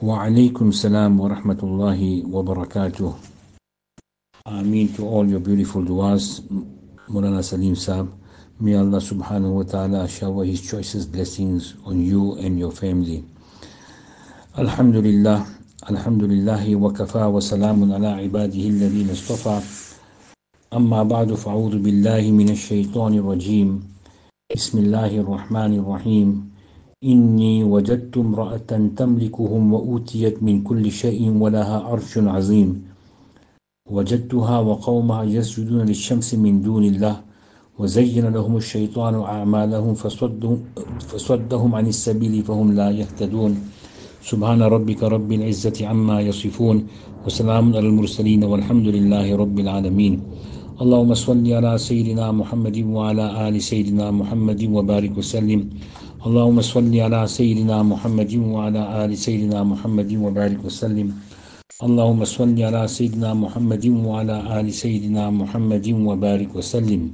Wa alaikum salam wa rahmatullahi wa barakatuh. Ameen to all your beautiful du'as, Mulana Salim Saab. May Allah subhanahu wa ta'ala shower His choicest blessings on you and your family. Alhamdulillah, alhamdulillahi wa kafa wa salamun ala ibadihi alladhina istafa. Amma ba'du fa'udhu billahi minash shaitanir rajim. Bismillahir rahmanir rahim. إني وجدت امرأة تملكهم وأوتيت من كل شيء ولها عرش عظيم وجدتها وقومها يسجدون للشمس من دون الله وزين لهم الشيطان أعمالهم فصدهم عن السبيل فهم لا يهتدون سبحان ربك رب العزة عما يصفون وسلام على المرسلين والحمد لله رب العالمين اللهم صل على سيدنا محمد وعلى آل سيدنا محمد وبارك وسلم اللهم صل على سيدنا محمد وعلى آل سيدنا محمد وبارك وسلم اللهم صل على سيدنا محمد وعلى آل سيدنا محمد وبارك وسلم.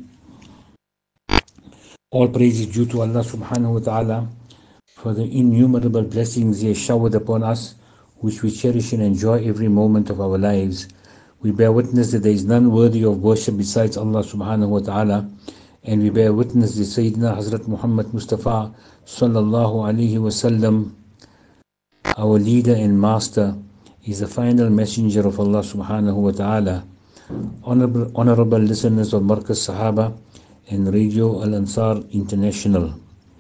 All praise is due to Allah subhanahu wa ta'ala for the innumerable blessings He has showered upon us, which we cherish and enjoy every moment of our lives. We bear witness that there is none worthy of worship besides Allah subhanahu wa ta'ala, and we bear witness that Sayyidina Hazrat Muhammad Mustafa sallallahu alaihi wasallam, our leader and master, is the final messenger of Allah subhanahu wa ta'ala. Honorable listeners of Markaz Sahaba and Radio Al Ansar International.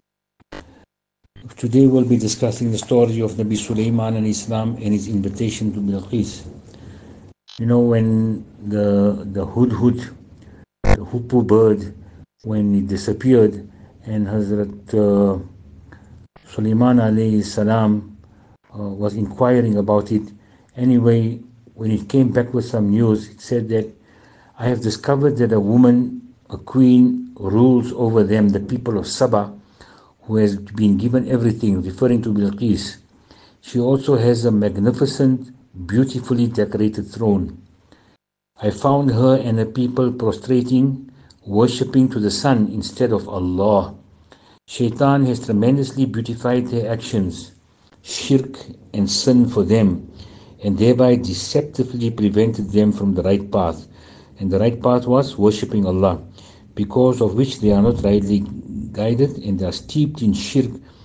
Today we'll be discussing the story of Nabi Sulaiman and Islam and his invitation to Bilqis. You know, when the hudhud, the hoopoe bird, when it disappeared, and Hazrat Sulaiman alayhi salam was inquiring about it. Anyway, when it came back with some news, it said that I have discovered that a woman, a queen, rules over them, the people of Saba, who has been given everything, referring to Bilqis. She also has a magnificent, beautifully decorated throne. I found her and her people prostrating, worshipping to the sun instead of Allah. Shaitan has tremendously beautified their actions, shirk and sin for them, and thereby deceptively prevented them from the right path. And the right path was worshipping Allah, because of which they are not rightly guided and they are steeped in shirk.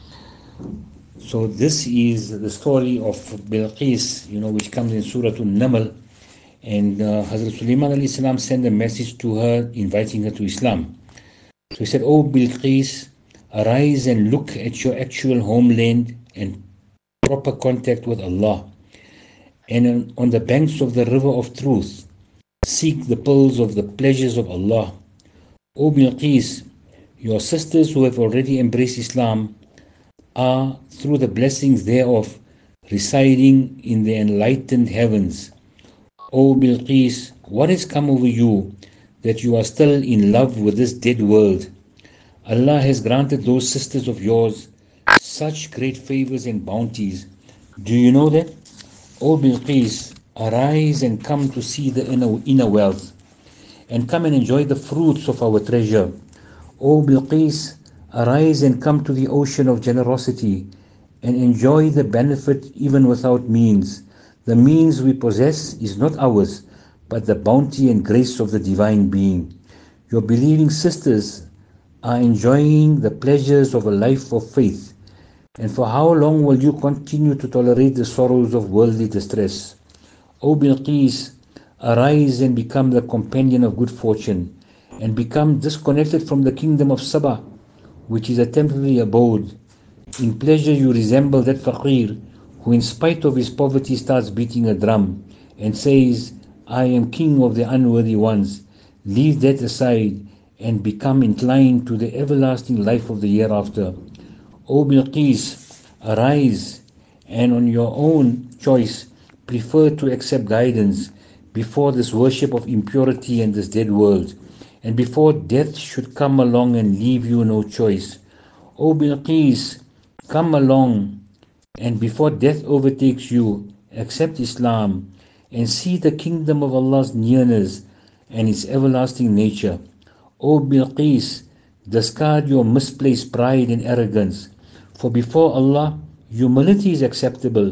So this is the story of Bilqis, which comes in Surah An-Naml. And Hazrat Sulaiman alayhi salam sent a message to her, inviting her to Islam. So he said, "O Bilqis, arise and look at your actual homeland and proper contact with Allah. And on the banks of the river of truth, seek the pearls of the pleasures of Allah. O Bilqis, your sisters who have already embraced Islam are, through the blessings thereof, residing in the enlightened heavens. O Bilqis, what has come over you that you are still in love with this dead world? Allah has granted those sisters of yours such great favors and bounties. Do you know that? O Bilqis, arise and come to see the inner wealth, and come and enjoy the fruits of our treasure. O Bilqis, arise and come to the ocean of generosity, and enjoy the benefit even without means. The means we possess is not ours, but the bounty and grace of the Divine Being. Your believing sisters are enjoying the pleasures of a life of faith. And for how long will you continue to tolerate the sorrows of worldly distress? O Bilqis, arise and become the companion of good fortune, and become disconnected from the kingdom of Saba, which is a temporary abode. In pleasure you resemble that faqir who in spite of his poverty starts beating a drum and says, I am king of the unworthy ones. Leave that aside and become inclined to the everlasting life of the hereafter. O Bilqis, arise and on your own choice prefer to accept guidance before this worship of impurity and this dead world, and before death should come along and leave you no choice. O Bilqis, come along, and before death overtakes you, accept Islam and see the kingdom of Allah's nearness and its everlasting nature. O Bilqis, discard your misplaced pride and arrogance, for before Allah humility is acceptable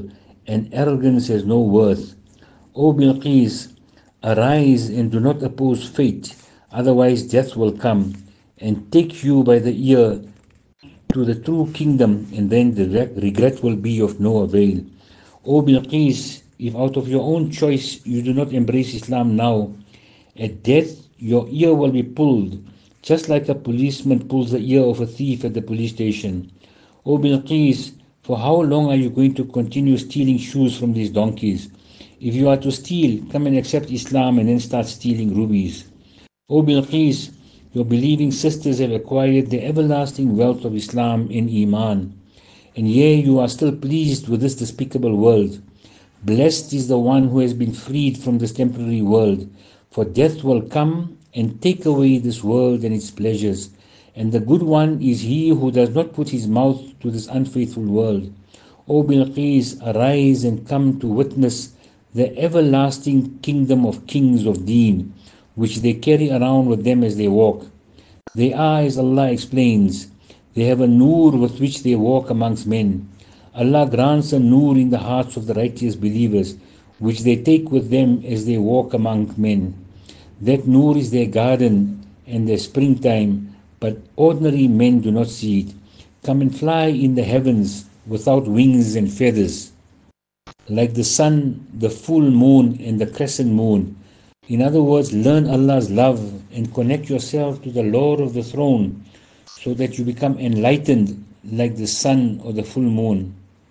and arrogance has no worth. O Bilqis, arise and do not oppose fate, otherwise death will come and take you by the ear to the true kingdom, and then the regret will be of no avail. O Bilqis, if out of your own choice you do not embrace Islam now, at death your ear will be pulled, just like a policeman pulls the ear of a thief at the police station. O Bilqis, for how long are you going to continue stealing shoes from these donkeys? If you are to steal, come and accept Islam and then start stealing rubies. O Bilqis, your believing sisters have acquired the everlasting wealth of Islam and Iman, and yea, you are still pleased with this despicable world. Blessed is the one who has been freed from this temporary world, for death will come and take away this world and its pleasures. And the good one is he who does not put his mouth to this unfaithful world. O Bilqis, arise and come to witness the everlasting kingdom of kings of Deen, which they carry around with them as they walk. They are, as Allah explains, they have a nur with which they walk amongst men. Allah grants a nur in the hearts of the righteous believers, which they take with them as they walk among men. That nur is their garden and their springtime, but ordinary men do not see it. Come and fly in the heavens without wings and feathers, like the sun, the full moon, and the crescent moon. In other words, learn Allah's love and connect yourself to the Lord of the throne, so that you become enlightened like the sun or the full moon.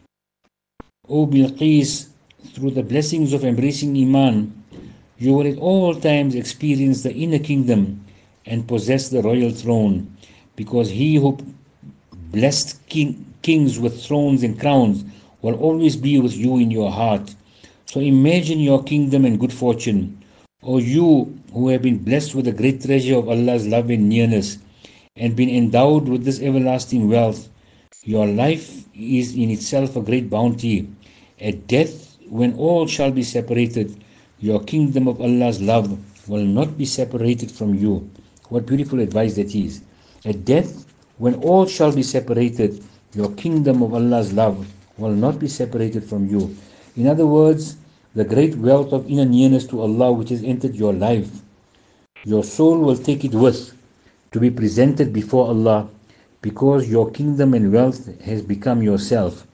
O Bilqis, through the blessings of embracing Iman, you will at all times experience the inner kingdom and possess the royal throne, because he who blessed kings with thrones and crowns will always be with you in your heart. So imagine your kingdom and good fortune, O you who have been blessed with the great treasure of Allah's love and nearness, and been endowed with this everlasting wealth. Your life is in itself a great bounty. At death, when all shall be separated, your kingdom of Allah's love will not be separated from you. What beautiful advice that is. At death, when all shall be separated, your kingdom of Allah's love will not be separated from you. In other words, the great wealth of inner nearness to Allah which has entered your life, your soul will take it with, to be presented before Allah, because your kingdom and wealth has become yourself.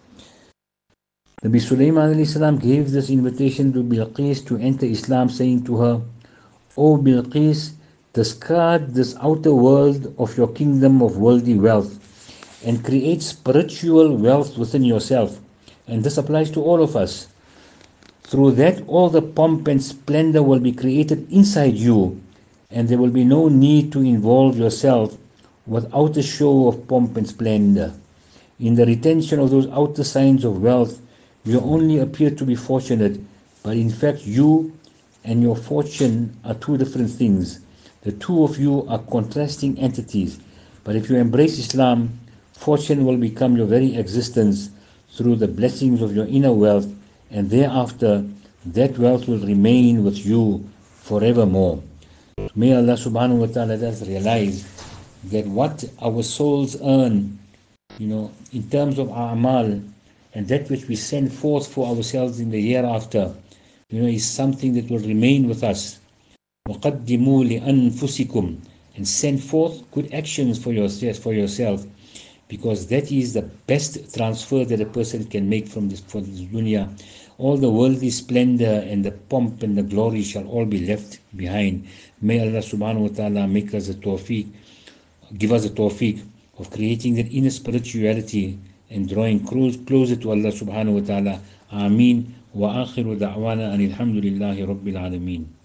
Nabi Sulaiman alayhi salam gave this invitation to Bilqis to enter Islam, saying to her, O Bilqis, discard this outer world of your kingdom of worldly wealth and create spiritual wealth within yourself. And this applies to all of us. Through that, all the pomp and splendor will be created inside you, and there will be no need to involve yourself with outer show of pomp and splendor. In the retention of those outer signs of wealth, you only appear to be fortunate, but in fact you and your fortune are two different things. The two of you are contrasting entities. But if you embrace Islam, fortune will become your very existence through the blessings of your inner wealth, and thereafter that wealth will remain with you forevermore. May Allah subhanahu wa ta'ala let us realize that what our souls earn, in terms of our amal, and that which we send forth for ourselves in the hereafter, is something that will remain with us. وَقَدِّمُوا لِأَنفُسِكُمْ, and send forth good actions for yourself, because that is the best transfer that a person can make for this dunya. All the worldly splendor and the pomp and the glory shall all be left behind. May Allah subhanahu wa ta'ala make us give us the tawfiq of creating that inner spirituality and drawing closer to Allah subhanahu wa ta'ala. Ameen. Wa akhiru da'wana anil hamdulillahi rabbil alameen.